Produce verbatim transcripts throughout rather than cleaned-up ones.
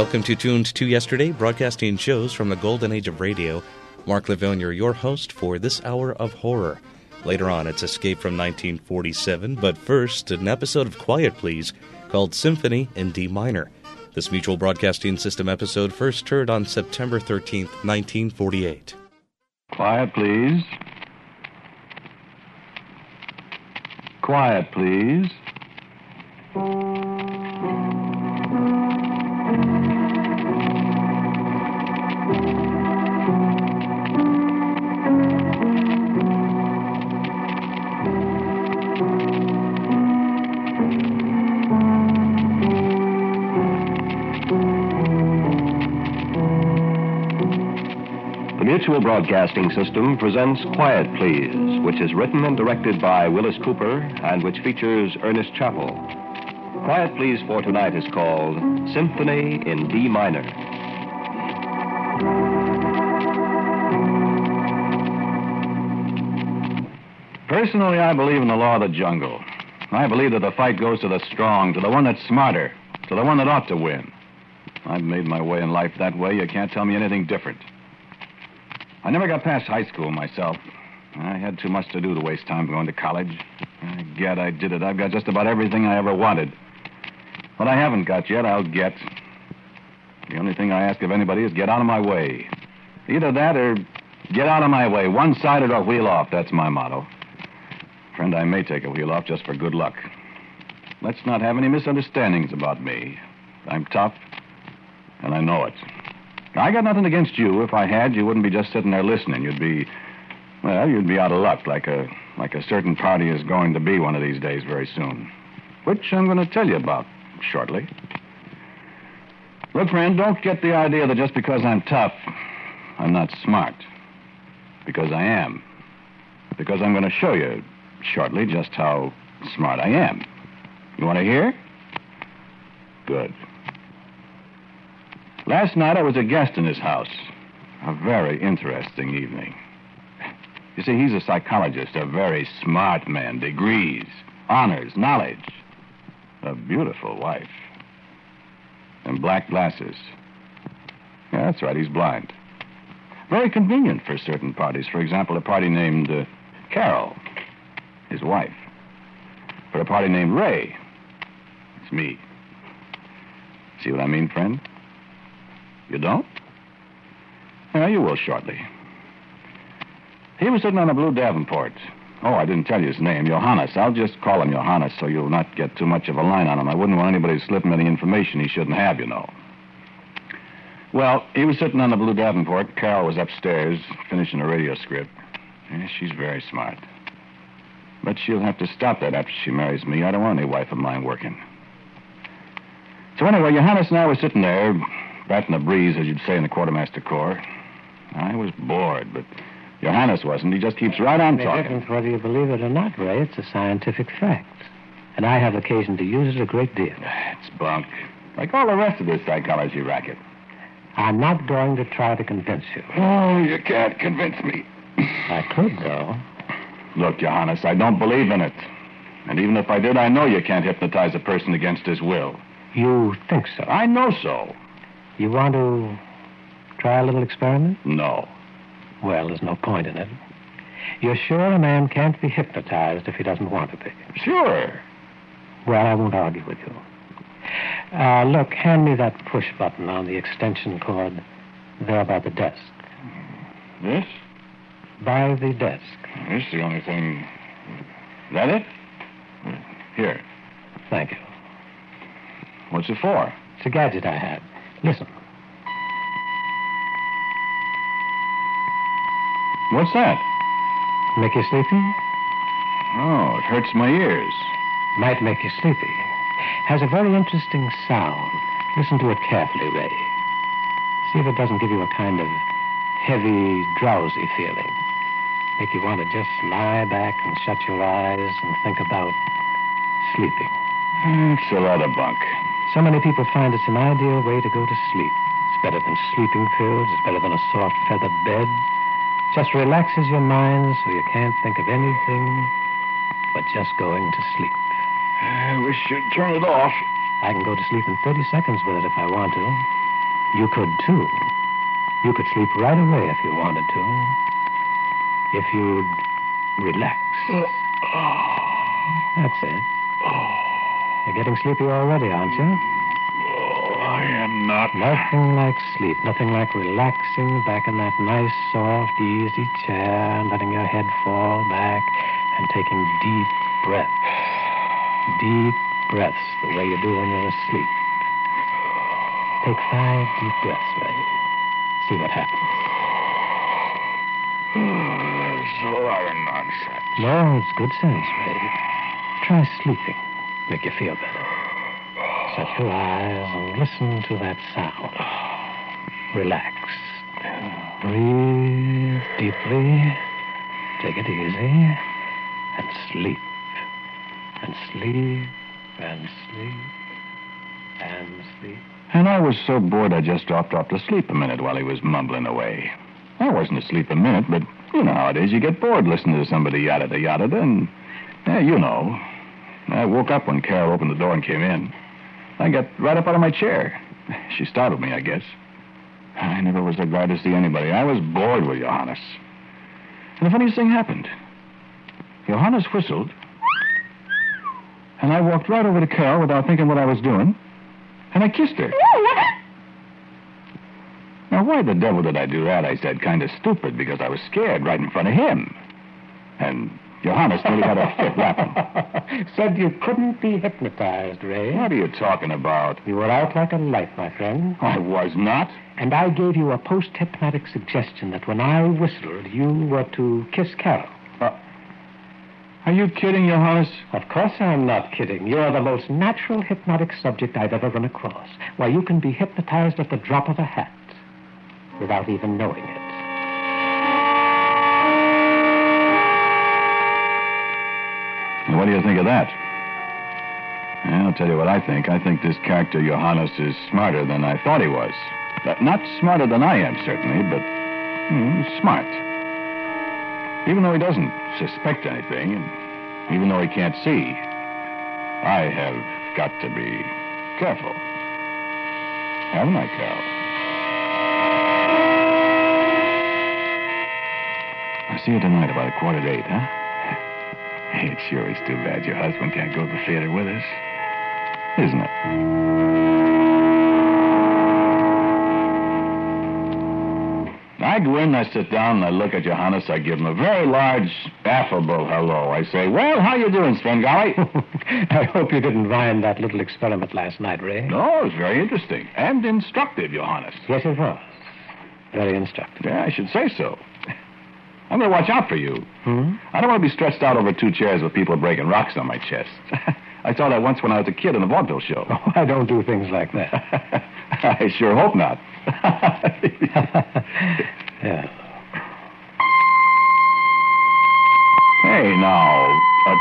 Welcome to Tuned to Yesterday, broadcasting shows from the golden age of radio. Mark Livonia, your host for this hour of horror. Later on, it's Escape from nineteen forty-seven, but first, an episode of Quiet Please called Symphony in D minor. This Mutual Broadcasting System episode first heard on September thirteenth, nineteen forty-eight. Quiet, please. Quiet, please. The Mutual Broadcasting System presents Quiet Please, which is written and directed by Willis Cooper and which features Ernest Chappell. Quiet Please for tonight is called Symphony in D minor. Personally, I believe in the law of the jungle. I believe that the fight goes to the strong, to the one that's smarter, to the one that ought to win. I've made my way in life that way. You can't tell me anything different. I never got past high school myself. I had too much to do to waste time going to college. I get I did it. I've got just about everything I ever wanted. What I haven't got yet, I'll get. The only thing I ask of anybody is get out of my way. Either that or get out of my way. One-sided or wheel off. That's my motto. Friend, I may take a wheel off just for good luck. Let's not have any misunderstandings about me. I'm tough, and I know it. I got nothing against you. If I had, you wouldn't be just sitting there listening. You'd be, well, you'd be out of luck, like a like a certain party is going to be one of these days very soon, which I'm going to tell you about shortly. Look, friend, don't get the idea that just because I'm tough, I'm not smart. Because I am. Because I'm going to show you shortly just how smart I am. You want to hear? Good. Last night I was a guest in his house. A very interesting evening. You see, he's a psychologist, a very smart man, degrees, honors, knowledge. A beautiful wife. And black glasses. Yeah, that's right, he's blind. Very convenient for certain parties. For example, a party named uh, Carol, his wife. For a party named Ray, it's me. See what I mean, friend? You don't? Yeah, you will shortly. He was sitting on a blue Davenport. Oh, I didn't tell you his name, Johannes. I'll just call him Johannes so you'll not get too much of a line on him. I wouldn't want anybody to slip him any information he shouldn't have, you know. Well, he was sitting on the blue Davenport. Carol was upstairs finishing a radio script. Yeah, she's very smart. But she'll have to stop that after she marries me. I don't want any wife of mine working. So anyway, Johannes and I were sitting there, batting the breeze, as you'd say in the Quartermaster Corps. I was bored, but Johannes wasn't. He just keeps right on The talking. difference whether you believe it or not, Ray, it's a scientific fact. And I have occasion to use it a great deal. It's bunk. Like all the rest of this psychology racket. I'm not going to try to convince you. Oh, you can't convince me. I could, though. Look, Johannes, I don't believe in it. And even if I did, I know you can't hypnotize a person against his will. You think so? I know so. You want to try a little experiment? No. Well, there's no point in it. You're sure a man can't be hypnotized if he doesn't want to be? Sure. Well, I won't argue with you. Uh, look, hand me that push button on the extension cord there by the desk. This? By the desk. This is the only thing... Is that it? Here. Thank you. What's it for? It's a gadget I have. Listen. What's that? Make you sleepy? Oh, it hurts my ears. Might make you sleepy. Has a very interesting sound. Listen to it carefully, Ray. See if it doesn't give you a kind of heavy, drowsy feeling. Make you want to just lie back and shut your eyes and think about sleeping. It's a lot of bunk. So many people find it's an ideal way to go to sleep. It's better than sleeping pills. It's better than a soft feather bed. Just relaxes your mind so you can't think of anything but just going to sleep. I wish you'd turn it off. I can go to sleep in thirty seconds with it if I want to. You could, too. You could sleep right away if you wanted to. If you'd relax. That's it. You're getting sleepy already, aren't you? Oh, I am not. Nothing like sleep. Nothing like relaxing back in that nice, soft, easy chair and letting your head fall back and taking deep breaths. Deep breaths the way you do when you're asleep. Take five deep breaths, Ray. See what happens. It's a lot of nonsense. No, it's good sense, Ray. Try sleeping. Make you feel better. Shut your eyes and listen to that sound. Relax. Breathe deeply. Take it easy. And sleep. And sleep. And sleep. And sleep. And I was so bored I just dropped off to sleep a minute while he was mumbling away. I wasn't asleep a minute, but you know how it is. You get bored listening to somebody yada-da-yada-da, and, yeah, you know. I woke up when Carol opened the door and came in. I got right up out of my chair. She startled me, I guess. I never was so glad to see anybody. I was bored with Johannes. And the funniest thing happened. Johannes whistled, and I walked right over to Carol without thinking what I was doing, and I kissed her. Now, why the devil did I do that? I said, kind of stupid, because I was scared right in front of him. And Johannes nearly got a fit laughing. Said you couldn't be hypnotized, Ray. What are you talking about? You were out like a light, my friend. I was not. And I gave you a post-hypnotic suggestion that when I whistled, you were to kiss Carol. Uh, are you kidding, Johannes? Of course I'm not kidding. You're the most natural hypnotic subject I've ever run across. Why, you can be hypnotized at the drop of a hat without even knowing it. And what do you think of that? Well, I'll tell you what I think. I think this character, Johannes, is smarter than I thought he was. But not smarter than I am, certainly, but hmm, smart. Even though he doesn't suspect anything, and even though he can't see, I have got to be careful. Haven't I, Carol? I'll see you tonight about a quarter to eight, huh? It sure is too bad your husband can't go to the theater with us, isn't it? I go in, I sit down, and I look at Johannes. I give him a very large, affable hello. I say, well, how you doing, Svengali? I hope you didn't mind that little experiment last night, Ray. No, it was very interesting and instructive, Johannes. Yes, it was. Very instructive. Yeah, I should say so. I'm going to watch out for you. Hmm? I don't want to be stretched out over two chairs with people breaking rocks on my chest. I saw that once when I was a kid in the vaudeville show. Oh, I don't do things like that. I sure hope not. Yeah. Hey, now. Uh...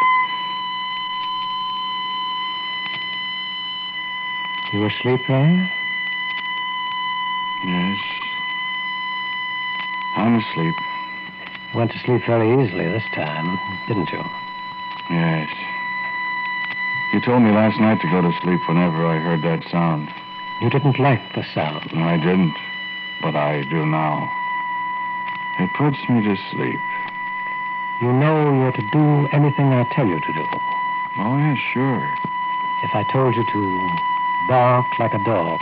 You asleep, Ray? Yes. I'm asleep. You went to sleep very easily this time, didn't you? Yes. You told me last night to go to sleep whenever I heard that sound. You didn't like the sound. No, I didn't, but I do now. It puts me to sleep. You know you're to do anything I tell you to do. Oh, yeah, sure. If I told you to bark like a dog,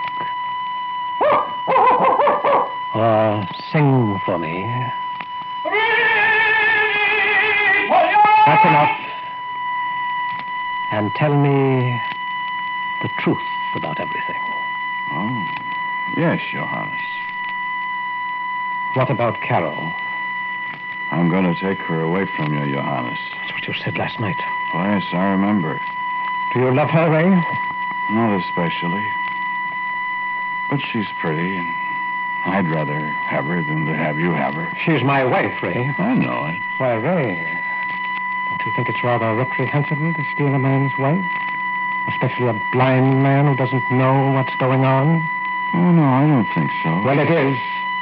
or sing for me, that's enough. And tell me the truth about everything. Oh, yes, Johannes. What about Carol? I'm going to take her away from you, Johannes. That's what you said last night. Oh, yes, I remember. Do you love her, Ray? Not especially. But she's pretty, and I'd rather have her than to have you have her. She's my wife, Ray. I know it. Why, Ray, don't you think it's rather reprehensible to steal a man's wife? Especially a blind man who doesn't know what's going on? Oh, no, I don't think so. Well, it is.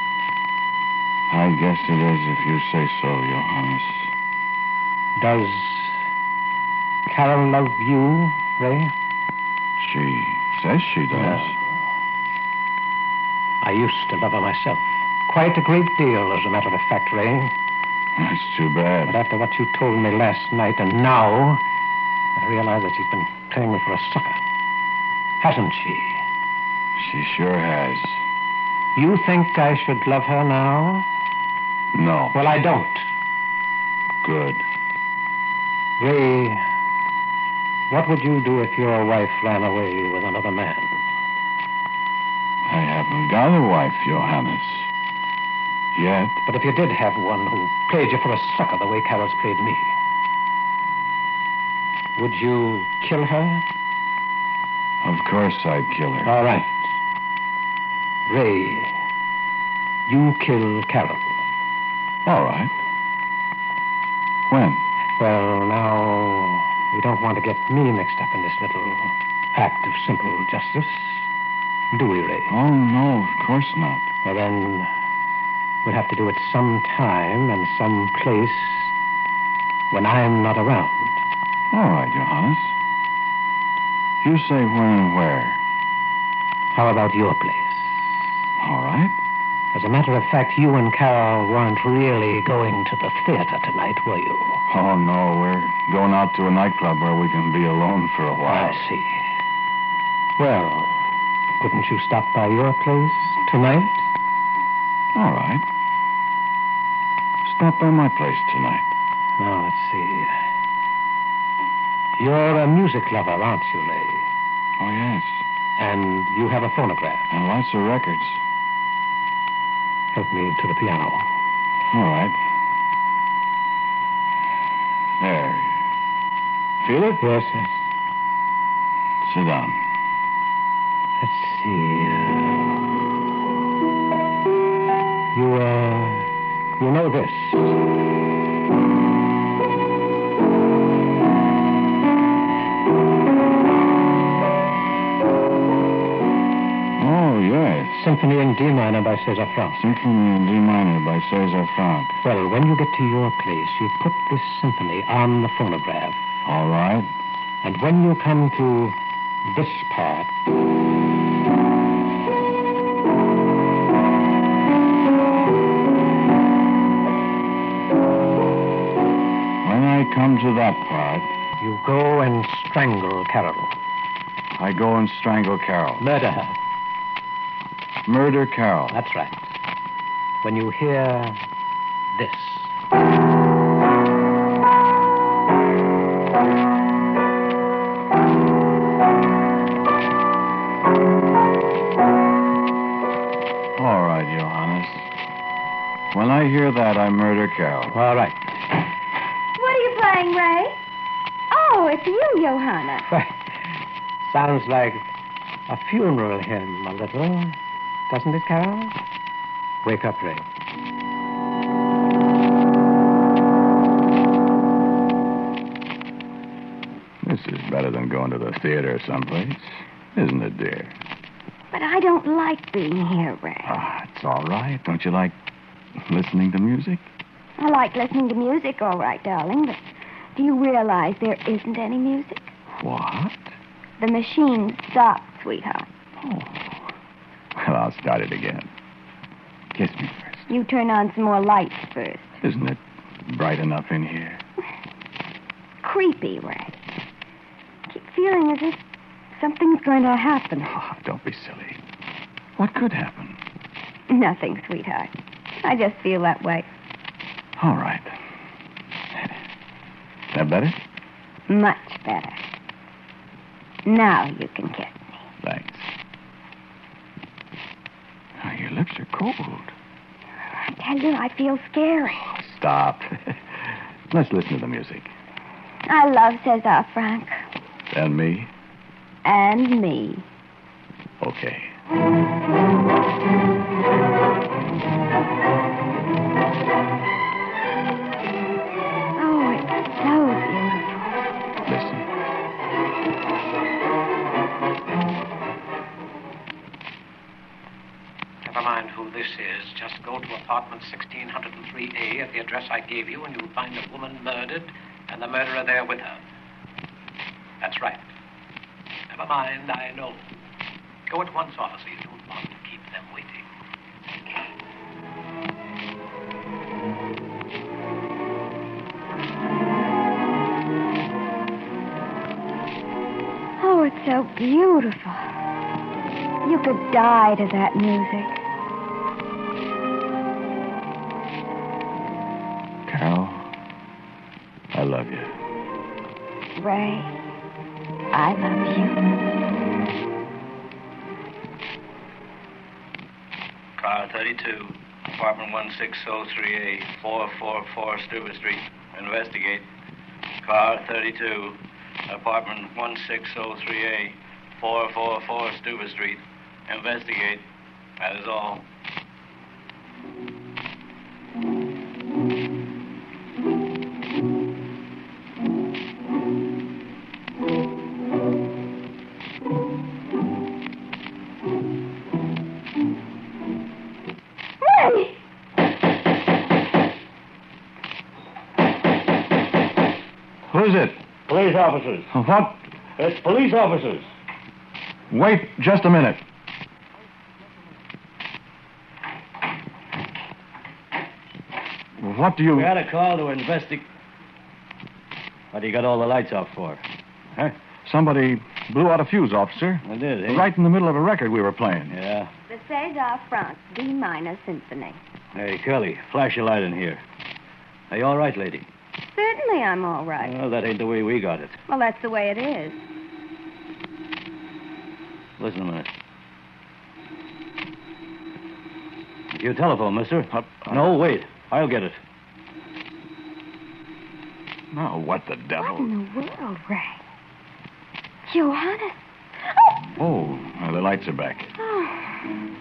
I guess it is if you say so, Johannes. Does Carol love you, Ray? She says she does. No. I used to love her myself. Quite a great deal, as a matter of fact, Ray. That's too bad. But after what you told me last night and now, I realize that she's been playing me for a sucker. Hasn't she? She sure has. You think I should love her now? No. Well, I don't. Good. Ray, what would you do if your wife ran away with another man? I haven't got a wife, Johannes. Yet. But if you did have one who played you for a sucker the way Carol's played me, would you kill her? Of course I'd kill her. All right. Ray, you kill Carol. All right. When? Well, now, we don't want to get me mixed up in this little act of simple justice, do we, Ray? Oh, no, of course not. Well, then, we'll have to do it some time and some place when I'm not around. All right, Johannes. You say when and where. How about your place? All right. As a matter of fact, you and Carol weren't really going to the theater tonight, were you? Oh, no, we're going out to a nightclub where we can be alone for a while. I see. Well, couldn't you stop by your place tonight? All right. Stop by my place tonight. Now, let's see. You're a music lover, aren't you, Ray? Oh, yes. And you have a phonograph. And lots of records. Help me to the piano. All right. There. Feel it? Yes, yes. Sit down. Let's see. Uh, you, uh, you know this. Oh, yes. Symphony in D minor by César Franck. Symphony in D minor by César Franck. Well, when you get to your place, you put this symphony on the phonograph. All right. And when you come to this part, when I come to that part, you go and strangle Carol. I go and strangle Carol. Murder her. Murder Carol. That's right. When you hear this. All right, Johannes. When I hear that, I murder Carol. All right. What are you playing, Ray? Oh, it's you, Johanna. Sounds like a funeral hymn a little. Doesn't it, Carol? Wake up, Ray. This is better than going to the theater someplace, isn't it, dear? But I don't like being here, Ray. Ah, it's all right. Don't you like listening to music? I like listening to music, all right, darling, but do you realize there isn't any music? What? The machine stopped, sweetheart. Oh. Well, I'll start it again. Kiss me first. You turn on some more lights first. Isn't it bright enough in here? Creepy, Ray. I keep feeling as if something's going to happen. Oh, don't be silly. What could happen? Nothing, sweetheart. I just feel that way. All right. That better? Much better. Now you can kiss me. Thanks. Oh, your lips are cold. I tell you, I feel scary. Oh, stop. Let's listen to the music. I love César Franck. And me? And me. Okay. Oh, it's so beautiful. Listen. Never mind who this is. Just go to apartment sixteen oh three A at the address I gave you, and you'll find a woman murdered and the murderer there with her. That's right. Never mind, I know. Go at once, officer. You don't want to keep them waiting. Oh, it's so beautiful. You could die to that music. Carol, I love you. Ray, I love you. Car thirty-two, apartment one six oh three A, four forty-four Stuber Street. Investigate. Car thirty-two, apartment one six oh three A, four forty-four Stuber Street. Investigate. That is all. Who is it? Police officers. What? It's police officers. Wait just a minute. What do you... We had a call to investigate. What do you got all the lights off for? Huh? Somebody blew out a fuse, officer. I did, eh? Right in the middle of a record we were playing. Yeah. The César France D minor symphony. Hey, Curly, flash your light in here. Are you all right, lady? Certainly I'm all right. Well, that ain't the way we got it. Well, that's the way it is. Listen a minute. Your telephone, mister. Uh, uh, no, wait. I'll get it. Oh, what the devil? What in the world, Ray? Johannes. Oh, well, the lights are back. Oh.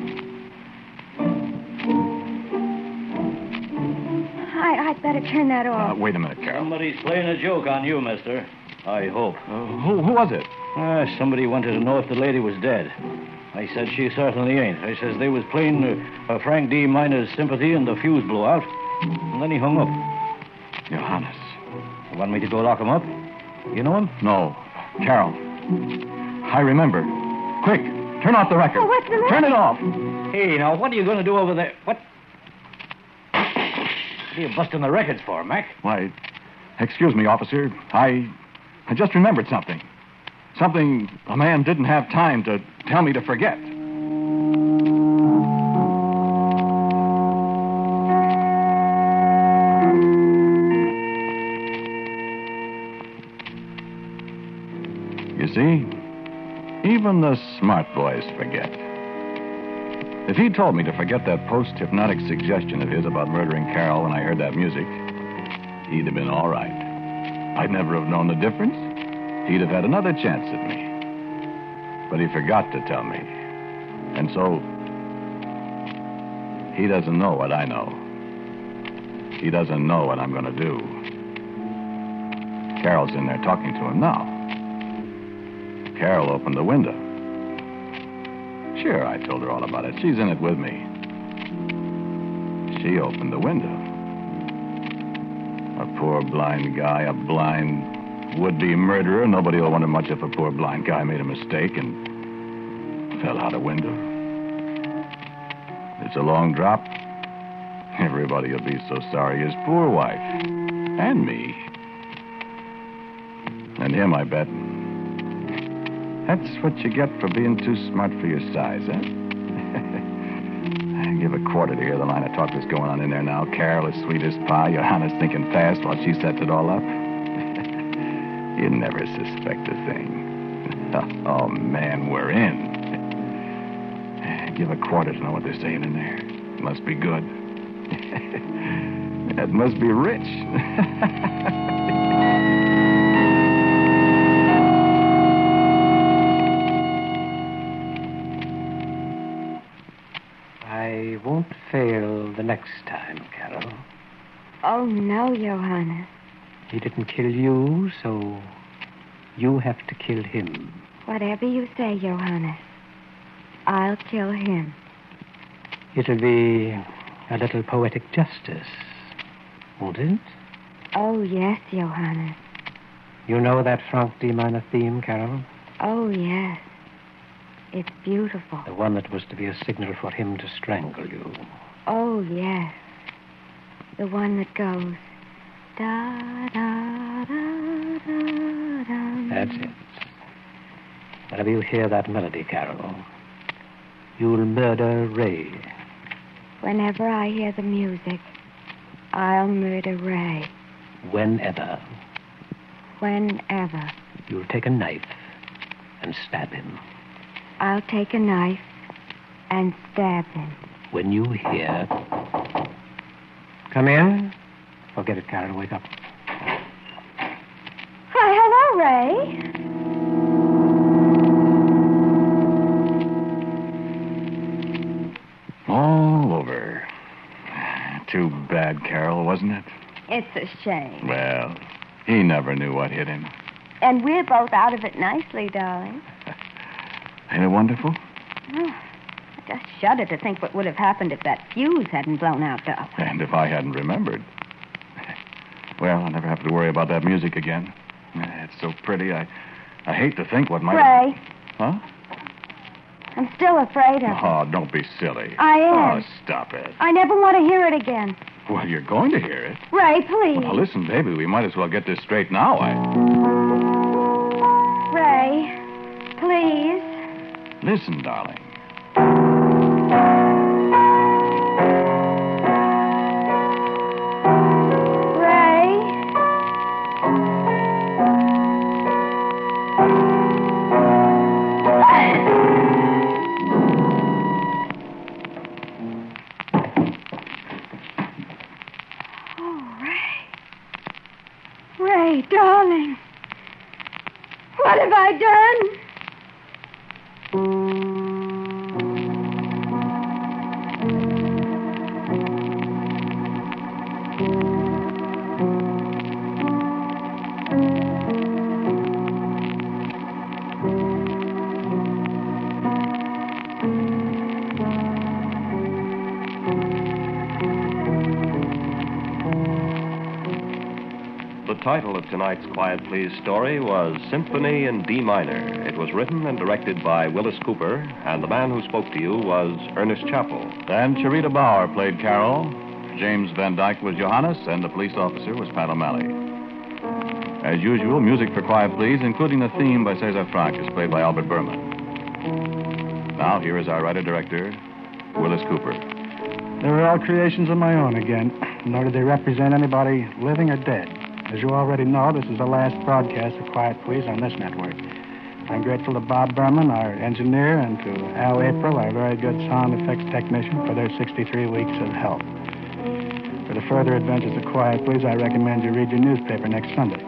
I, I'd better turn that Uh, off. wait a minute, Carol. Somebody's playing a joke on you, mister. I hope. Uh, who, who was it? Uh, somebody wanted to know if the lady was dead. I said she certainly ain't. I says they was playing uh, uh, Frank D. Minor's Sympathy and the fuse blew out. And then he hung up. Johannes. You want me to go lock him up? You know him? No. Carol. I remember. Quick, turn off the record. Oh, what's the matter? Turn it off. Hey, now, what are you going to do over there? What? What are you busting the records for, Mac? Why, excuse me, officer. I, I just remembered something. Something a man didn't have time to tell me to forget. You see, even the smart boys forget. If he'd told me to forget that post-hypnotic suggestion of his about murdering Carol when I heard that music, he'd have been all right. I'd never have known the difference. He'd have had another chance at me. But he forgot to tell me. And so, he doesn't know what I know. He doesn't know what I'm going to do. Carol's in there talking to him now. Carol opened the window. Sure, I told her all about it. She's in it with me. She opened the window. A poor blind guy, a blind would-be murderer. Nobody will wonder much if a poor blind guy made a mistake and fell out a window. It's a long drop. Everybody will be so sorry. His poor wife. And me. And him, I bet. That's what you get for being too smart for your size, eh? I give a quarter to hear the line of talk that's going on in there now. Carol is sweet as pie. Johanna's thinking fast while she sets it all up. You never suspect a thing. Oh, man, we're in. Give a quarter to know what they're saying in there. Must be good. That must be rich. I won't fail the next time, Carol. Oh, no, Johannes. He didn't kill you, so you have to kill him. Whatever you say, Johannes, I'll kill him. It'll be a little poetic justice, won't it? Oh, yes, Johannes. You know that Frank D. Minor theme, Carol? Oh, yes. It's beautiful. The one that was to be a signal for him to strangle you. Oh, yes. The one that goes... Da, da, da, da, da. That's it. Whenever you hear that melody, Carol, you'll murder Ray. Whenever I hear the music, I'll murder Ray. Whenever. Whenever. You'll take a knife and stab him. I'll take a knife and stab him. When you hear... Come in. Forget it, Carol. Wake up. Why, hello, Ray. All over. Too bad, Carol, wasn't it? It's a shame. Well, he never knew what hit him. And we're both out of it nicely, darling. Ain't it wonderful? Oh, I just shudder to think what would have happened if that fuse hadn't blown out, darling. And if I hadn't remembered. Well, I'll never have to worry about that music again. It's so pretty, I I hate to think what might... Ray. Huh? I'm still afraid of it. Oh, don't be silly. I am. Oh, stop it. I never want to hear it again. Well, you're going to hear it. Ray, please. Well, now, listen, baby, we might as well get this straight now. I... Ray, please. Listen, darling. Darling, what have I done? The title of tonight's Quiet Please story was Symphony in D Minor. It was written and directed by Willis Cooper, and the man who spoke to you was Ernest Chappell. And Charita Bauer played Carol. James Van Dyke was Johannes, and the police officer was Pat O'Malley. As usual, music for Quiet Please, including the theme by Cesar Franck, is played by Albert Berman. Now, here is our writer-director, Willis Cooper. They were all creations of my own again, nor did they represent anybody living or dead. As you already know, this is the last broadcast of Quiet Please on this network. I'm grateful to Bob Berman, our engineer, and to Al April, our very good sound effects technician, for their sixty-three weeks of help. For the further adventures of Quiet Please, I recommend you read your newspaper next Sunday.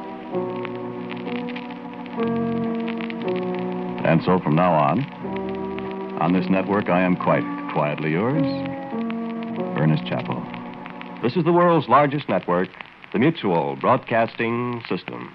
And so from now on, on this network, I am quite quietly yours, Ernest Chappell. This is the world's largest network, the Mutual Broadcasting System.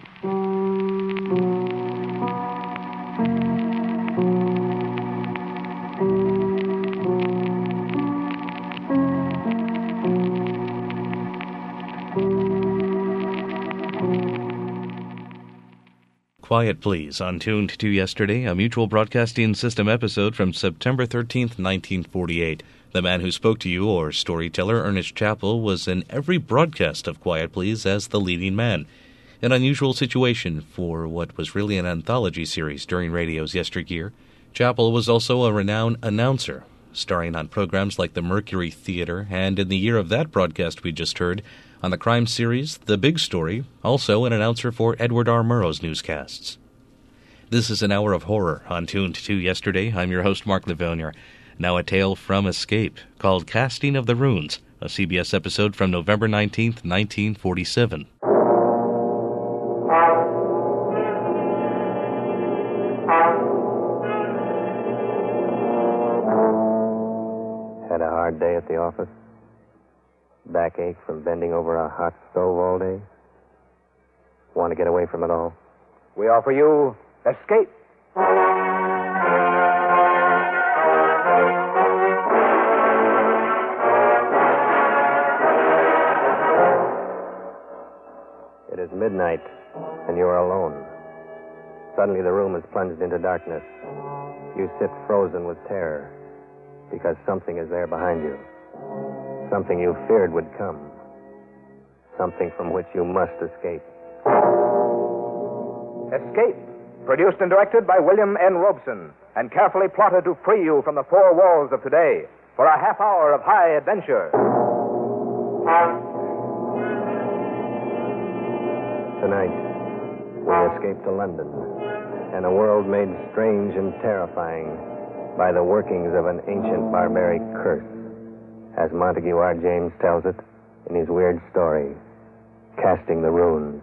Quiet Please, on Tuned to Yesterday, a Mutual Broadcasting System episode from September thirteenth, nineteen forty-eight. The man who spoke to you, or storyteller, Ernest Chappell, was in every broadcast of Quiet Please as the leading man. An unusual situation for what was really an anthology series during radio's yesteryear. Chappell was also a renowned announcer, starring on programs like the Mercury Theater, and in the year of that broadcast we just heard, on the crime series The Big Story, also an announcer for Edward R. Murrow's newscasts. This is an hour of horror on Tuned to Yesterday. I'm your host, Mark Livonia. Now a tale from Escape, called Casting of the Runes, a C B S episode from November nineteenth, nineteen forty-seven. Had a hard day at the office? Backache from bending over a hot stove all day? Want to get away from it all? We offer you Escape. It is midnight, and you are alone. Suddenly the room is plunged into darkness. You sit frozen with terror, because something is there behind you. Something you feared would come. Something from which you must escape. Escape! Produced and directed by William N. Robeson, and carefully plotted to free you from the four walls of today for a half hour of high adventure. Tonight, we escape to London and a world made strange and terrifying by the workings of an ancient barbaric curse, as Montague R. James tells it in his weird story, Casting the Runes.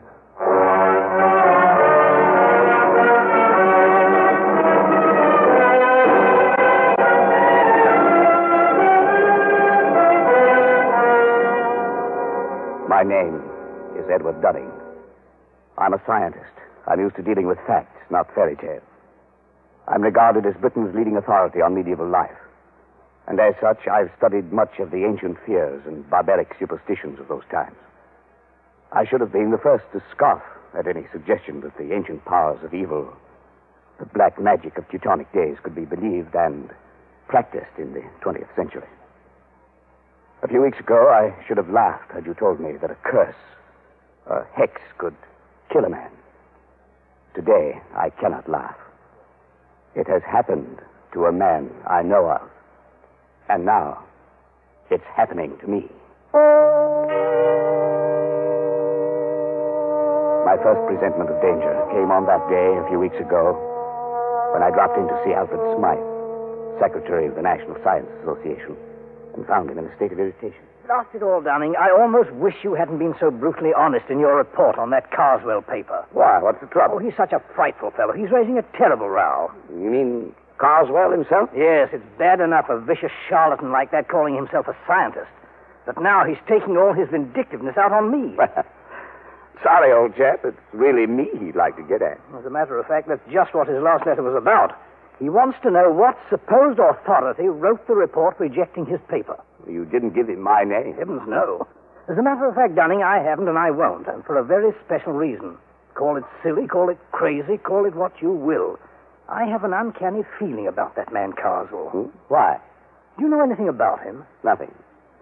My name is Edward Dunning. I'm a scientist. I'm used to dealing with facts, not fairy tales. I'm regarded as Britain's leading authority on medieval life. And as such, I've studied much of the ancient fears and barbaric superstitions of those times. I should have been the first to scoff at any suggestion that the ancient powers of evil, the black magic of Teutonic days, could be believed and practiced in the twentieth century. A few weeks ago, I should have laughed had you told me that a curse, a hex, could kill a man. Today, I cannot laugh. It has happened to a man I know of. And now, it's happening to me. My first presentiment of danger came on that day a few weeks ago when I dropped in to see Alfred Smythe, Secretary of the National Science Association, and found him in a state of irritation. Blast it all, Dunning. I almost wish you hadn't been so brutally honest in your report on that Carswell paper. Why? What's the trouble? Oh, he's such a frightful fellow. He's raising a terrible row. You mean Carswell himself? Yes, it's bad enough a vicious charlatan like that calling himself a scientist. But now he's taking all his vindictiveness out on me. Sorry, old chap. It's really me he'd like to get at. As a matter of fact, that's just what his last letter was about. He wants to know what supposed authority wrote the report rejecting his paper. You didn't give him my name. Heavens, no. As a matter of fact, Dunning, I haven't and I won't, and for a very special reason. Call it silly, call it crazy, call it what you will. I have an uncanny feeling about that man Carswell. Hmm? Why? Do you know anything about him? Nothing.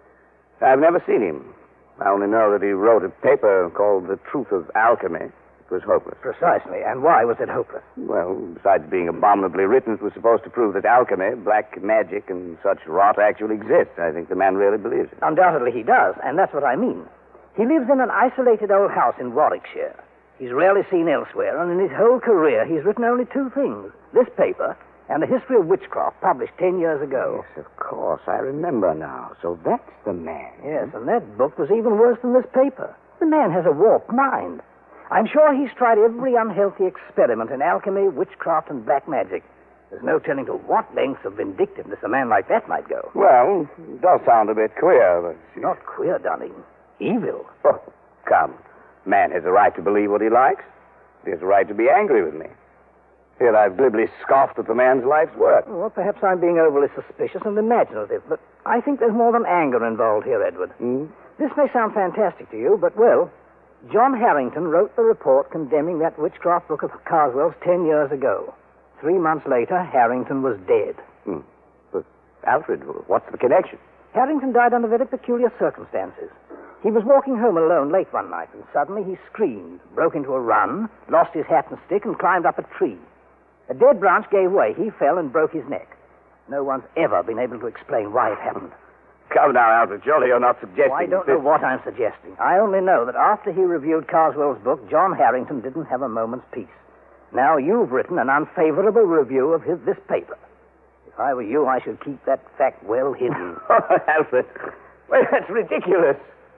I've never seen him. I only know that he wrote a paper called The Truth of Alchemy. It was hopeless. Precisely. And why was it hopeless? Well, besides being abominably written, it was supposed to prove that alchemy, black magic, and such rot actually exists. I think the man really believes it. Undoubtedly he does, and that's what I mean. He lives in an isolated old house in Warwickshire. He's rarely seen elsewhere, and in his whole career he's written only two things. This paper and the history of witchcraft published ten years ago. Yes, of course. I remember now. So that's the man. Yes, and that book was even worse than this paper. The man has a warped mind. I'm sure he's tried every unhealthy experiment in alchemy, witchcraft, and black magic. There's no telling to what lengths of vindictiveness a man like that might go. Well, it does sound a bit queer, but... Not queer, Dunning. Evil. Oh, come. Man has a right to believe what he likes. He has a right to be angry with me. Here I've glibly scoffed at the man's life's work. Well, perhaps I'm being overly suspicious and imaginative, but I think there's more than anger involved here, Edward. Mm? This may sound fantastic to you, but, well... John Harrington wrote the report condemning that witchcraft book of Carswell's ten years ago. Three months later, Harrington was dead. Hmm. But, Alfred, what's the connection? Harrington died under very peculiar circumstances. He was walking home alone late one night, and suddenly he screamed, broke into a run, lost his hat and stick, and climbed up a tree. A dead branch gave way. He fell and broke his neck. No one's ever been able to explain why it happened. Come now, Alfred. Surely you're not suggesting... Oh, I don't this... know what I'm suggesting. I only know that after he reviewed Carswell's book, John Harrington didn't have a moment's peace. Now you've written an unfavorable review of his, this paper. If I were you, I should keep that fact well hidden. Oh, Alfred. Well, that's ridiculous.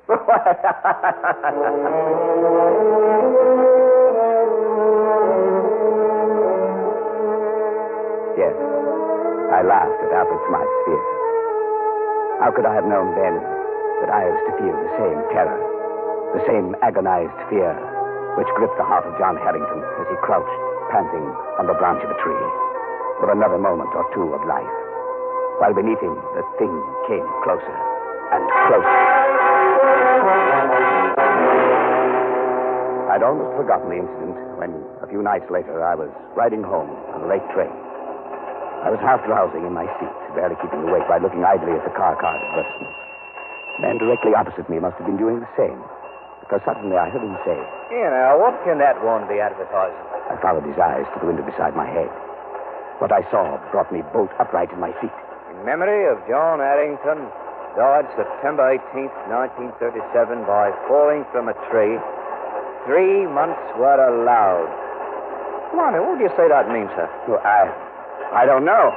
Yes, I laughed at Alfred Smythe's fears. How could I have known then that I was to feel the same terror, the same agonized fear which gripped the heart of John Harrington as he crouched, panting, on the branch of a tree, for another moment or two of life, while beneath him the thing came closer and closer. I'd almost forgotten the incident when, a few nights later, I was riding home on a late train. I was half drowsing in my seat, barely keeping awake by looking idly at the car card advertisements. The man directly opposite me must have been doing the same, because suddenly I heard him say, You know, what can that one be advertising? I followed his eyes to the window beside my head. What I saw brought me bolt upright in my seat. In memory of John Addington, died September eighteenth, nineteen thirty-seven, by falling from a tree. Three months were allowed. Blimey, what do you say that means, sir? Well, I... I don't know.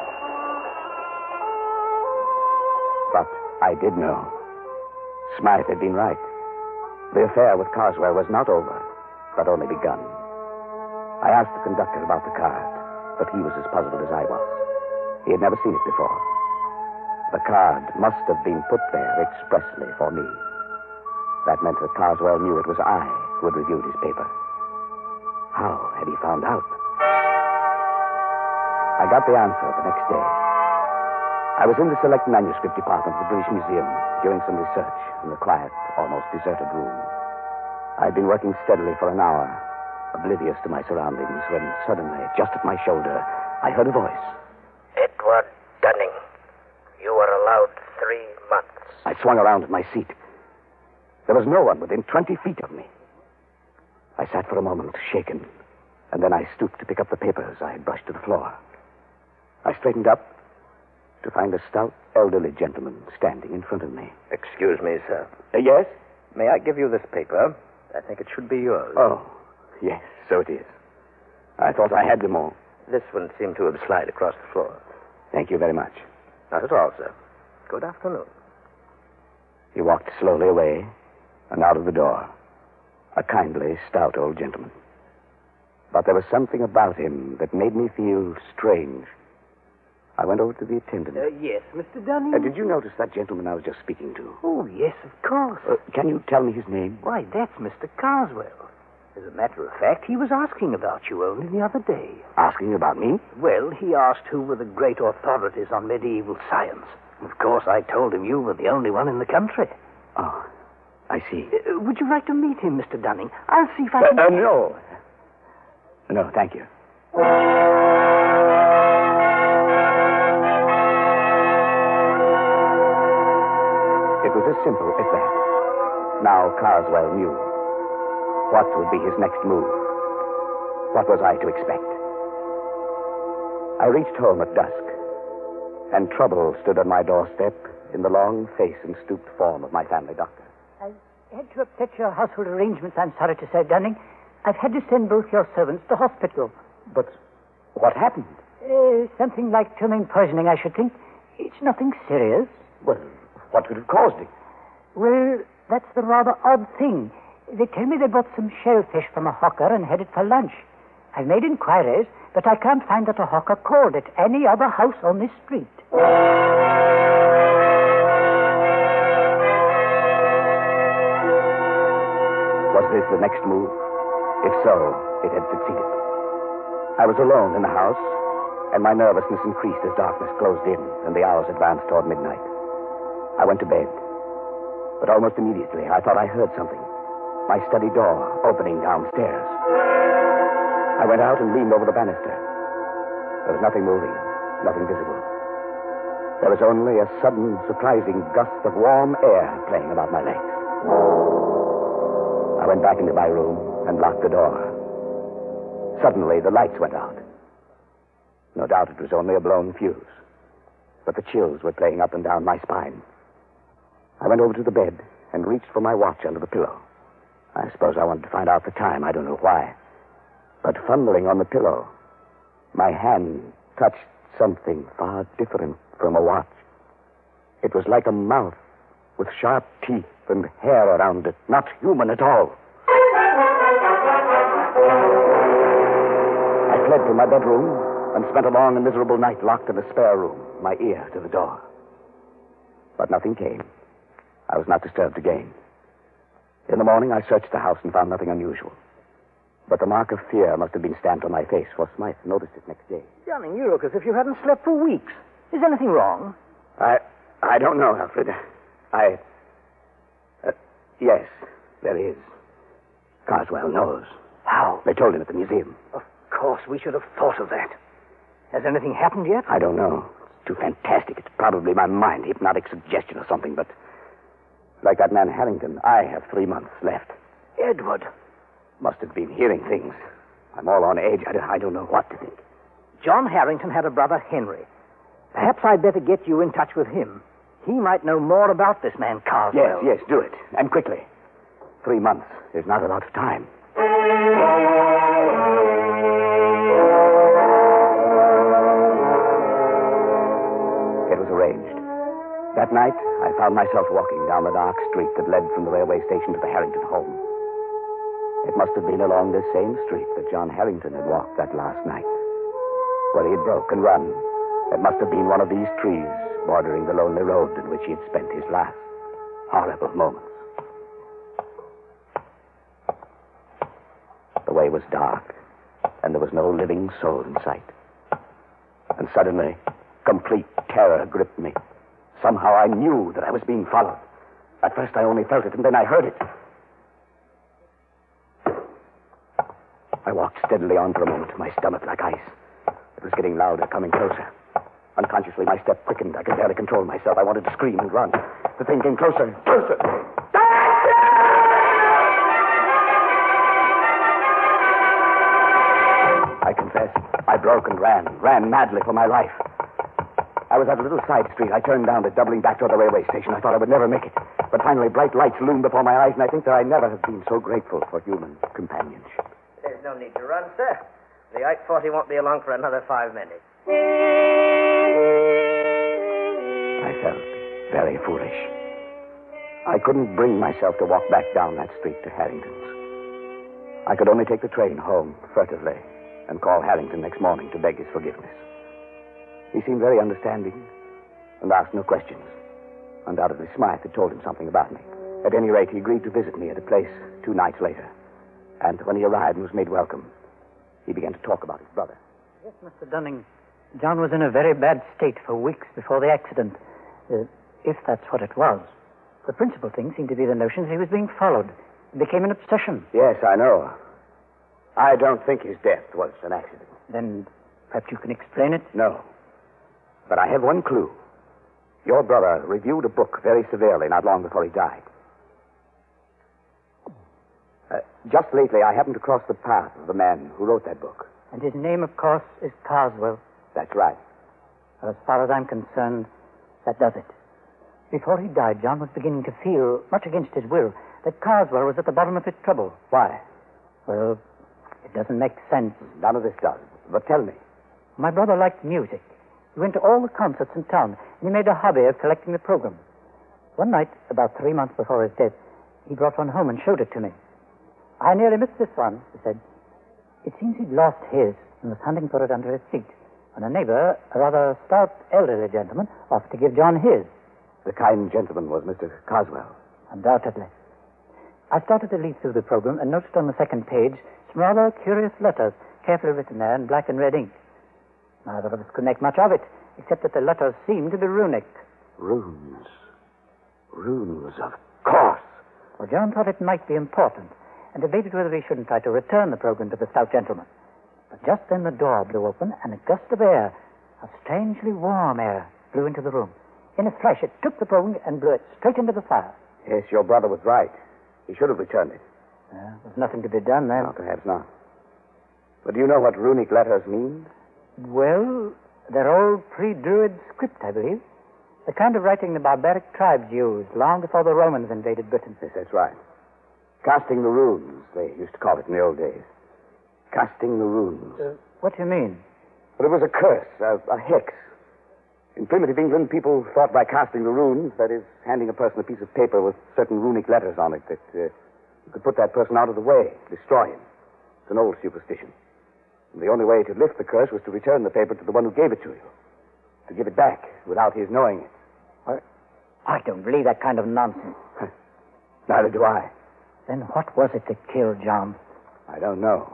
But I did know. Smythe had been right. The affair with Carswell was not over, but only begun. I asked the conductor about the card, but he was as puzzled as I was. He had never seen it before. The card must have been put there expressly for me. That meant that Carswell knew it was I who had reviewed his paper. How had he found out? I got the answer the next day. I was in the select manuscript department of the British Museum doing some research in the quiet, almost deserted room. I'd been working steadily for an hour, oblivious to my surroundings, when suddenly, just at my shoulder, I heard a voice. Edward Dunning, you are allowed three months. I swung around in my seat. There was no one within twenty feet of me. I sat for a moment, shaken, and then I stooped to pick up the papers I had brushed to the floor. I straightened up to find a stout, elderly gentleman standing in front of me. Excuse me, sir. Uh, yes? May I give you this paper? I think it should be yours. Oh, yes, so it is. I thought I had them all. This one seemed to have slid across the floor. Thank you very much. Not at all, sir. Good afternoon. He walked slowly away and out of the door. A kindly, stout old gentleman. But there was something about him that made me feel strange. I went over to the attendant. Uh, yes, Mister Dunning. Uh, did you notice that gentleman I was just speaking to? Oh, yes, of course. Uh, can you tell me his name? Why, that's Mister Carswell. As a matter of fact, he was asking about you only the other day. Asking about me? Well, he asked who were the great authorities on medieval science. Of course, I told him you were the only one in the country. Oh, I see. Uh, would you like to meet him, Mister Dunning? I'll see if I can... Uh, uh, no. No, thank you. It was as simple as that. Now Carswell knew. What would be his next move? What was I to expect? I reached home at dusk, and trouble stood on my doorstep in the long face and stooped form of my family doctor. I had to upset your household arrangements, I'm sorry to say, Dunning. I've had to send both your servants to hospital. But what happened? Uh, something like ptomaine poisoning, I should think. It's nothing serious. Well, what could have caused it? Well, that's the rather odd thing. They tell me they bought some shellfish from a hawker and headed for lunch. I've made inquiries, but I can't find that a hawker called at any other house on this street. Was this the next move? If so, it had succeeded. I was alone in the house, and my nervousness increased as darkness closed in and the hours advanced toward midnight. I went to bed, but almost immediately I thought I heard something. My study door opening downstairs. I went out and leaned over the banister. There was nothing moving, nothing visible. There was only a sudden, surprising gust of warm air playing about my legs. I went back into my room and locked the door. Suddenly, the lights went out. No doubt it was only a blown fuse, but the chills were playing up and down my spine. I went over to the bed and reached for my watch under the pillow. I suppose I wanted to find out the time. I don't know why. But fumbling on the pillow, my hand touched something far different from a watch. It was like a mouth with sharp teeth and hair around it, not human at all. I fled from my bedroom and spent a long and miserable night locked in a spare room, my ear to the door. But nothing came. I was not disturbed again. In the morning, I searched the house and found nothing unusual. But the mark of fear must have been stamped on my face, for Smythe noticed it next day. Dunning, you look as if you hadn't slept for weeks. Is anything wrong? I I don't know, Alfred. I... Uh, yes, there is. Carswell knows. How? They told him at the museum. Of course, we should have thought of that. Has anything happened yet? I don't know. It's too fantastic. It's probably my mind, hypnotic suggestion or something, but... like that man Harrington, I have three months left. Edward. Must have been hearing things. I'm all on edge. I don't, I don't know what to think. John Harrington had a brother, Henry. Perhaps I'd better get you in touch with him. He might know more about this man, Carswell. Yes, yes, do it. And quickly. Three months is not a lot of time. It was arranged. That night, I found myself walking down the dark street that led from the railway station to the Harrington home. It must have been along this same street that John Harrington had walked that last night. Where he had broke and run. It must have been one of these trees bordering the lonely road in which he had spent his last horrible moments. The way was dark, and there was no living soul in sight. And suddenly, complete terror gripped me. Somehow I knew that I was being followed. At first I only felt it, and then I heard it. I walked steadily on for a moment, my stomach like ice. It was getting louder, coming closer. Unconsciously, my step quickened. I could barely control myself. I wanted to scream and run. The thing came closer, closer. I confess, I broke and ran, ran madly for my life. I was at a little side street. I turned down it, doubling back toward the railway station. I thought I would never make it. But finally, bright lights loomed before my eyes, and I think that I never have been so grateful for human companionship. There's no need to run, sir. The eight forty won't be along for another five minutes. I felt very foolish. I couldn't bring myself to walk back down that street to Harrington's. I could only take the train home furtively and call Harrington next morning to beg his forgiveness. He seemed very understanding and asked no questions. Undoubtedly, Smythe had told him something about me. At any rate, he agreed to visit me at a place two nights later. And when he arrived and was made welcome, he began to talk about his brother. Yes, Mister Dunning. John was in a very bad state for weeks before the accident, uh, if that's what it was. The principal thing seemed to be the notion that he was being followed. It became an obsession. Yes, I know. I don't think his death was an accident. Then perhaps you can explain it? No. But I have one clue. Your brother reviewed a book very severely not long before he died. Uh, just lately, I happened to cross the path of the man who wrote that book. And his name, of course, is Carswell. That's right. Well, as far as I'm concerned, that does it. Before he died, John was beginning to feel, much against his will, that Carswell was at the bottom of his trouble. Why? Well, it doesn't make sense. None of this does. But tell me. My brother liked music. He went to all the concerts in town, and he made a hobby of collecting the program. One night, about three months before his death, he brought one home and showed it to me. I nearly missed this one, he said. It seems he'd lost his and was hunting for it under his seat, when a neighbor, a rather stout elderly gentleman, offered to give John his. The kind gentleman was Mister Carswell. Undoubtedly. I started to leaf through the program and noticed on the second page some rather curious letters, carefully written there in black and red ink. Neither of us could make much of it, except that the letters seemed to be runic. Runes. Runes, of course. Well, John thought it might be important, and debated whether he shouldn't try to return the program to the stout gentleman. But just then the door blew open, and a gust of air, a strangely warm air, blew into the room. In a flash, it took the program and blew it straight into the fire. Yes, your brother was right. He should have returned it. Uh, there's nothing to be done then. No, perhaps not. But do you know what runic letters mean? Well, they're old pre-Druid script, I believe. The kind of writing the barbaric tribes used long before the Romans invaded Britain. Yes, that's right. Casting the runes, they used to call it in the old days. Casting the runes. Uh, what do you mean? Well, it was a curse, a, a hex. In primitive England, people thought by casting the runes, that is, handing a person a piece of paper with certain runic letters on it, that uh, you could put that person out of the way, destroy him. It's an old superstition. And the only way to lift the curse was to return the paper to the one who gave it to you. To give it back without his knowing it. Well, I don't believe that kind of nonsense. Neither do I. Then what was it that killed John? I don't know.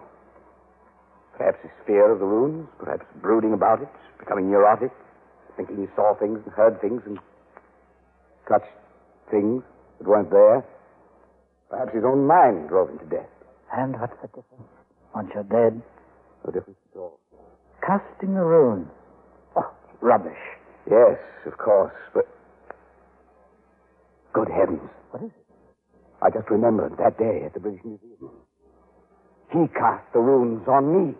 Perhaps his fear of the runes, perhaps brooding about it, becoming neurotic, thinking he saw things and heard things and touched things that weren't there. Perhaps his own mind drove him to death. And what's the difference? Once you're dead? No difference at all. Casting the runes. Oh, rubbish. Yes, of course, but... Good heavens. What is it? I just remembered that day at the British Museum. He cast the runes on me.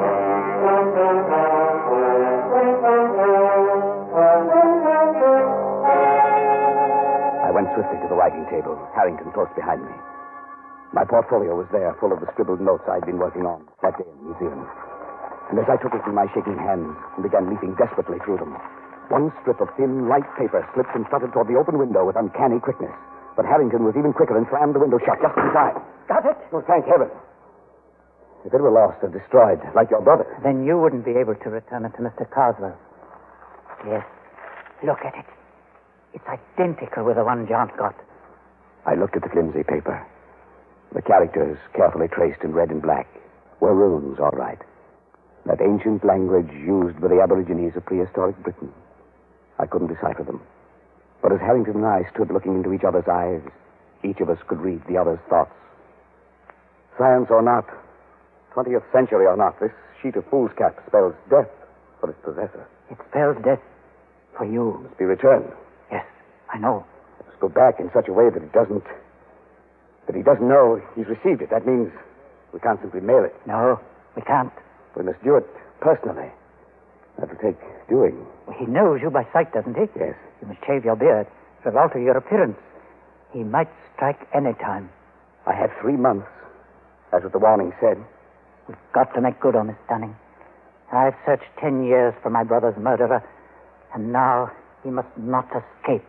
I went swiftly to the writing table, Harrington close behind me. My portfolio was there, full of the scribbled notes I'd been working on that day in the museum. And as I took it in my shaking hands and began leaping desperately through them, one strip of thin, light paper slipped and fluttered toward the open window with uncanny quickness. But Harrington was even quicker and slammed the window shut just in time. Got it? Oh, thank heaven. If it were lost or destroyed, like your brother... Then you wouldn't be able to return it to Mister Carswell. Yes. Look at it. It's identical with the one John got. I looked at the flimsy paper. The characters, carefully traced in red and black, were runes, all right. That ancient language used by the Aborigines of prehistoric Britain. I couldn't decipher them. But as Harrington and I stood looking into each other's eyes, each of us could read the other's thoughts. Science or not, twentieth century or not, this sheet of foolscap spells death for its possessor. It spells death for you. It must be returned. Yes, I know. It must go back in such a way that it doesn't... that he doesn't know he's received it. That means we can't simply mail it. No, we can't. We must do it personally. That'll take doing. Well, he knows you by sight, doesn't he? Yes. You must shave your beard. It'll alter your appearance. He might strike any time. I have three months. That's what the warning said. We've got to make good on this, Dunning. I've searched ten years for my brother's murderer, and now he must not escape.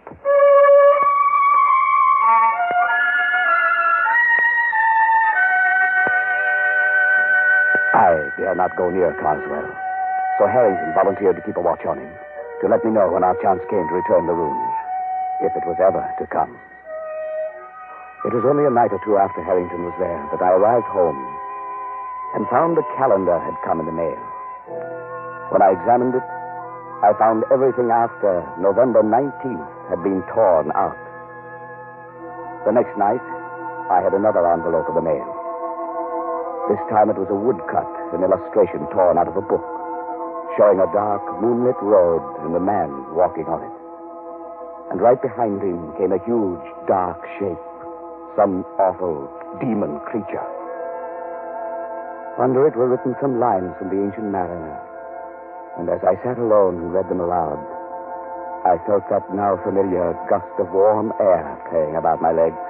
I dare not go near Carswell, so Harrington volunteered to keep a watch on him, to let me know when our chance came to return the runes, if it was ever to come. It was only a night or two after Harrington was there that I arrived home and found the calendar had come in the mail. When I examined it, I found everything after November nineteenth had been torn out. The next night, I had another envelope of the mail. This time it was a woodcut, an illustration torn out of a book, showing a dark, moonlit road and a man walking on it. And right behind him came a huge, dark shape, some awful demon creature. Under it were written some lines from the Ancient Mariner, and as I sat alone and read them aloud, I felt that now familiar gust of warm air playing about my legs.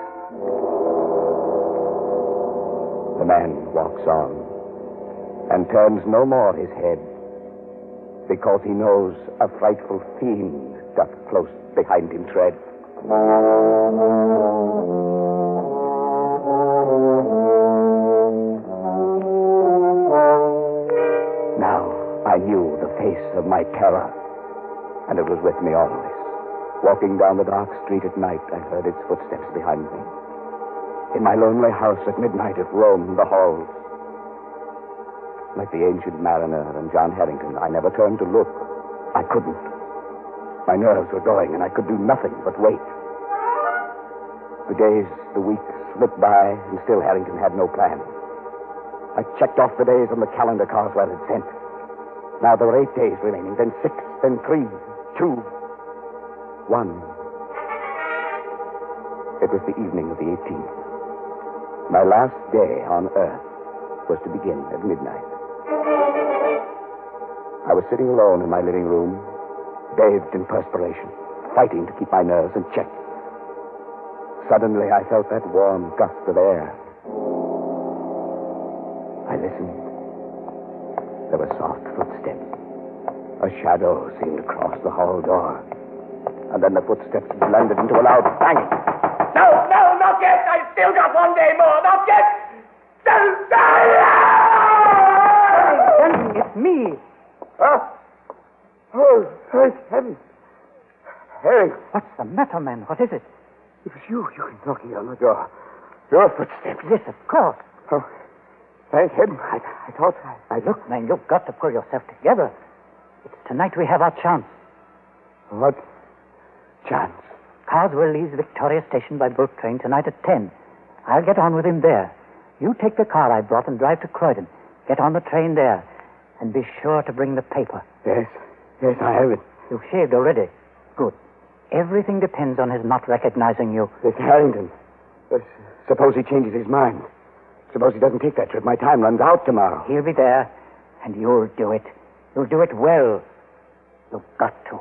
The man walks on and turns no more his head, because he knows a frightful fiend doth close behind him tread. Now I knew the face of my terror, and it was with me always. Walking down the dark street at night, I heard its footsteps behind me. In my lonely house at midnight, it roamed the halls. Like the Ancient Mariner and John Harrington, I never turned to look. I couldn't. My nerves were going, and I could do nothing but wait. The days, the weeks slipped by, and still Harrington had no plan. I checked off the days on the calendar Carswell had sent. Now there were eight days remaining, then six, then three, two, one. It was the evening of the eighteenth. My last day on Earth was to begin at midnight. I was sitting alone in my living room, bathed in perspiration, fighting to keep my nerves in check. Suddenly, I felt that warm gust of air. I listened. There were soft footsteps. A shadow seemed to cross the hall door. And then the footsteps blended into a loud banging. No, no, not yet. I've still got one day more. Not yet. Don't Dunning, it's me. Huh? Oh, thank heaven. Harry. What's the matter, man? What is it? It was you. You were knocking on the door. Your footsteps. Yes, of course. Oh, thank heaven. I, I thought I... I look, man, you've got to pull yourself together. It's tonight we have our chance. What chance? Carswell leaves Victoria Station by boat train tonight at ten. I'll get on with him there. You take the car I brought and drive to Croydon. Get on the train there. And be sure to bring the paper. Yes. Yes, I have it. You've shaved already. Good. Everything depends on his not recognizing you. Mister Harrington. Uh, suppose he changes his mind. Suppose he doesn't take that trip. My time runs out tomorrow. He'll be there, and you'll do it. You'll do it well. You've got to.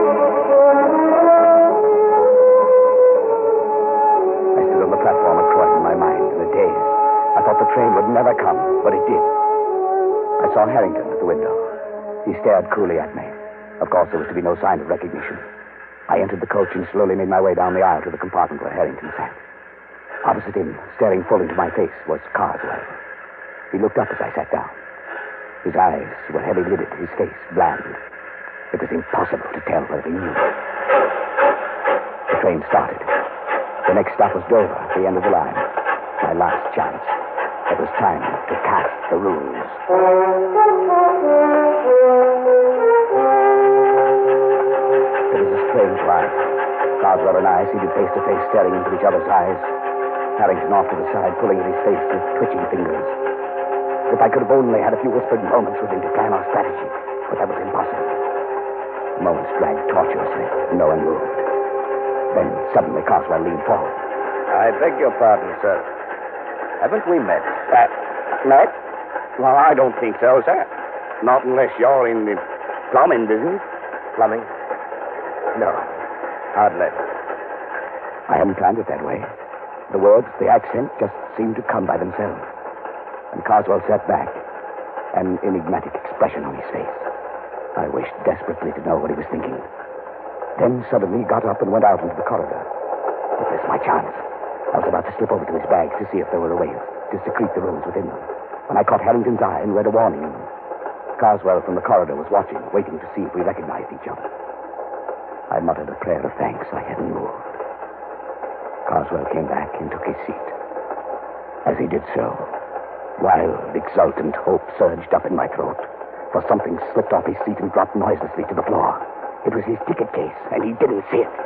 I stood on the platform at Croydon, my mind in a daze. I thought the train would never come, but it did. I saw Harrington at the window. He stared coolly at me. Of course, there was to be no sign of recognition. I entered the coach and slowly made my way down the aisle to the compartment where Harrington sat. Opposite him, staring full into my face, was Carswell. He looked up as I sat down. His eyes were heavy-lidded, his face bland. It was impossible to tell whether he knew. The train started. The next stop was Dover, at the end of the line. My last chance. It was time to cast the rules. It was a strange ride. Carswell and I seated face to face, staring into each other's eyes. Harrington off to the side, pulling at his face with twitching fingers. If I could have only had a few whispered moments with him to plan our strategy, but that was impossible. The moments dragged tortuously, and no one moved. Then suddenly Carswell leaned forward. I beg your pardon, sir. Haven't we met? Uh, met? Well, I don't think so, sir. Not unless you're in the plumbing business. Plumbing? No, hardly. I hadn't planned it that way. The words, the accent, just seemed to come by themselves. And Carswell sat back, an enigmatic expression on his face. I wished desperately to know what he was thinking. Then suddenly he got up and went out into the corridor. It was my chance. I was about to slip over to his bags to see if there were a way to secrete the rules within them, when I caught Harrington's eye and read a warning in them. Carswell from the corridor was watching, waiting to see if we recognized each other. I muttered a prayer of thanks I hadn't moved. Carswell came back and took his seat. As he did so, wild, exultant hope surged up in my throat, for something slipped off his seat and dropped noiselessly to the floor. It was his ticket case, and he didn't see it. It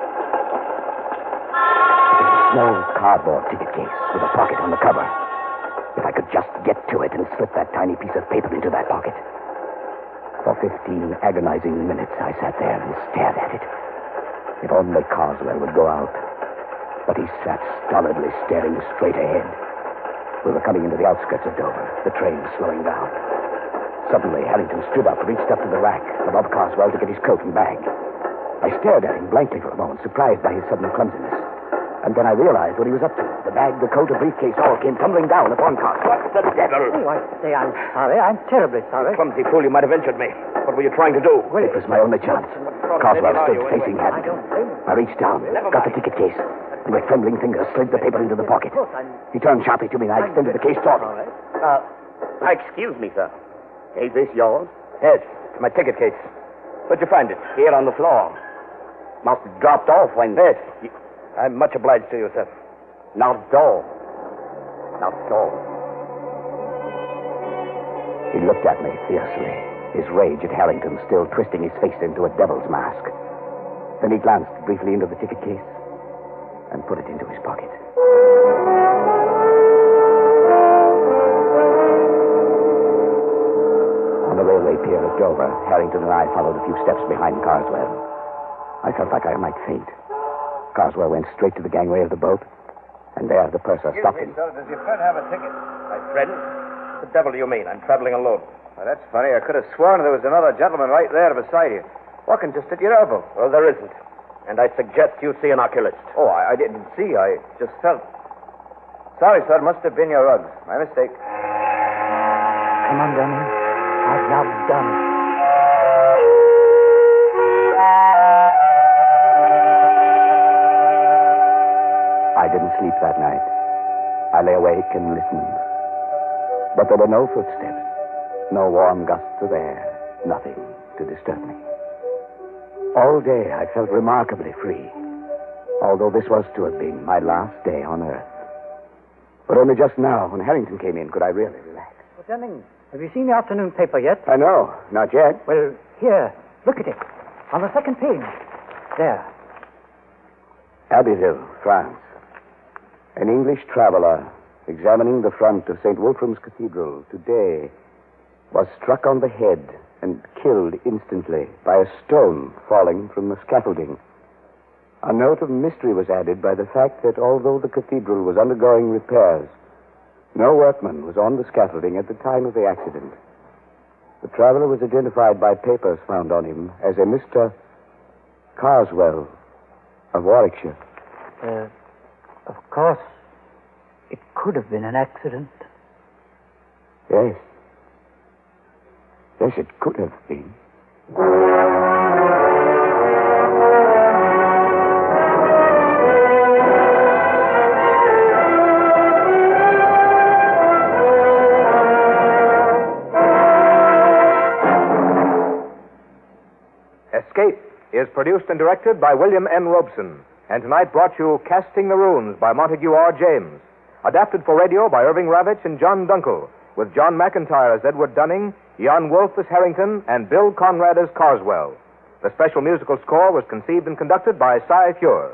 was a small cardboard ticket case with a pocket on the cover. If I could just get to it and slip that tiny piece of paper into that pocket. For fifteen agonizing minutes, I sat there and stared at it. If only Carswell would go out. But he sat stolidly staring straight ahead. We were coming into the outskirts of Dover, the train slowing down. Suddenly, Harrington stood up, reached up to the rack above Carswell to get his coat and bag. I stared at him blankly for a moment, surprised by his sudden clumsiness. And then I realized what he was up to. The bag, the coat, the briefcase all came tumbling down upon Carswell. What the devil? Oh, I say I'm sorry. I'm terribly sorry. You clumsy fool, you might have injured me. What were you trying to do? Well, it was my only chance. Carswell stood facing Harrington. I reached down, got the ticket case, and with trembling fingers slid the paper into the pocket. He turned sharply to me, and I extended the case toward him. Uh, excuse me, sir. Is this yours? Yes, it's my ticket case. Where'd you find it? Here on the floor. Must have dropped off when... Yes. You... I'm much obliged to you, sir. Not at all. Not at all. He looked at me fiercely, his rage at Harrington still twisting his face into a devil's mask. Then he glanced briefly into the ticket case and put it into his pocket. On the railway pier at Dover, Harrington and I followed a few steps behind Carswell. I felt like I might faint. Carswell went straight to the gangway of the boat, and there the purser stopped him. Sir, does your friend have a ticket? My friend? What the devil do you mean? I'm traveling alone. Well, that's funny. I could have sworn there was another gentleman right there beside you, walking just at your elbow. Well, there isn't. And I suggest you see an oculist. Oh, I, I didn't see. I just felt. Sorry, sir. It must have been your rugs. My mistake. Come on, Dunning. Our job's done. I didn't sleep that night. I lay awake and listened. But there were no footsteps, no warm gusts of air, nothing to disturb me. All day I felt remarkably free, although this was to have been my last day on Earth. But only just now, when Harrington came in, could I really relax. Well, Dunning, have you seen the afternoon paper yet? I know, not yet. Well, here, look at it. On the second page. There. Abbeville, France. An English traveler examining the front of Saint Wolfram's Cathedral today was struck on the head and killed instantly by a stone falling from the scaffolding. A note of mystery was added by the fact that although the cathedral was undergoing repairs, No workman was on the scaffolding at the time of the accident. The traveler was identified by papers found on him as a Mister Carswell of Warwickshire. Uh, of course, it could have been an accident. Yes. Yes, it could have been. Escape is produced and directed by William N. Robeson, and tonight brought you Casting the Runes by Montague R. James, adapted for radio by Irving Ravitch and John Dunkel, with John McIntyre as Edward Dunning, Jan Wolfe as Harrington, and Bill Conrad as Carswell. The special musical score was conceived and conducted by Cy Feuer.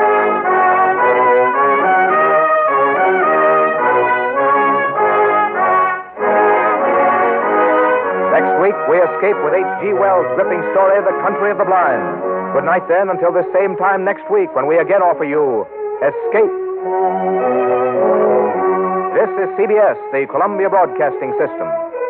Next week, we escape with H G. Wells' gripping story, The Country of the Blind. Good night, then, until this same time next week, when we again offer you Escape. This is C B S, the Columbia Broadcasting System.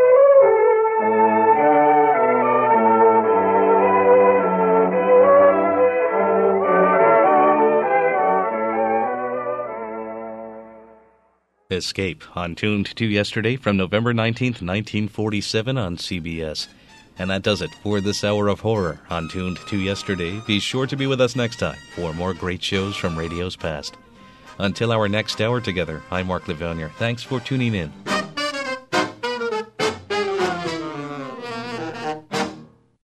Escape, on Tuned to Yesterday from November nineteenth, nineteen forty-seven on C B S. And that does it for this hour of horror on Tuned to Yesterday. Be sure to be with us next time for more great shows from radio's past. Until our next hour together, I'm Mark Levonier. Thanks for tuning in.